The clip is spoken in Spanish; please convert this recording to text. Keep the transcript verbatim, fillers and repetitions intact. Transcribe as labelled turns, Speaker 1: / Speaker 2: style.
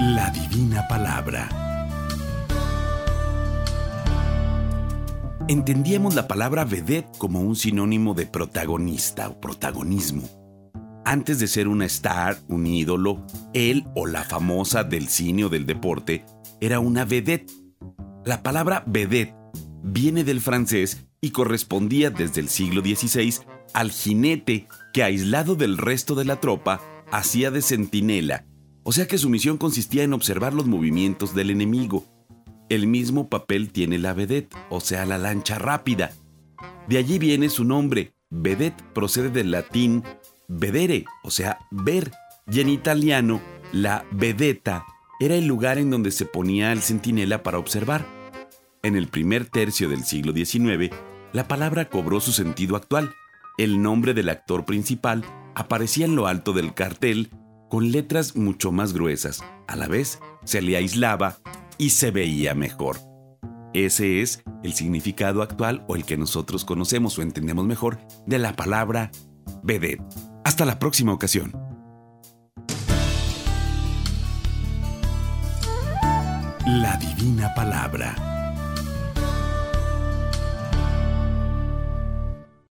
Speaker 1: La divina palabra. Entendíamos la palabra vedette como un sinónimo de protagonista o protagonismo. Antes de ser una star, un ídolo, él o la famosa del cine o del deporte era una vedette. La palabra vedette viene del francés y correspondía desde el siglo dieciséis al jinete que, aislado del resto de la tropa, hacía de centinela, o sea que su misión consistía en observar los movimientos del enemigo. El mismo papel tiene la vedette, o sea, la lancha rápida. De allí viene su nombre. Vedette procede del latín vedere, o sea, ver, y en italiano, la vedetta era el lugar en donde se ponía el centinela para observar. En el primer tercio del siglo diecinueve, la palabra cobró su sentido actual. El nombre del actor principal aparecía en lo alto del cartel con letras mucho más gruesas. A la vez, se le aislaba y se veía mejor. Ese es el significado actual, o el que nosotros conocemos o entendemos mejor, de la palabra vedette. Hasta la próxima ocasión. La divina palabra.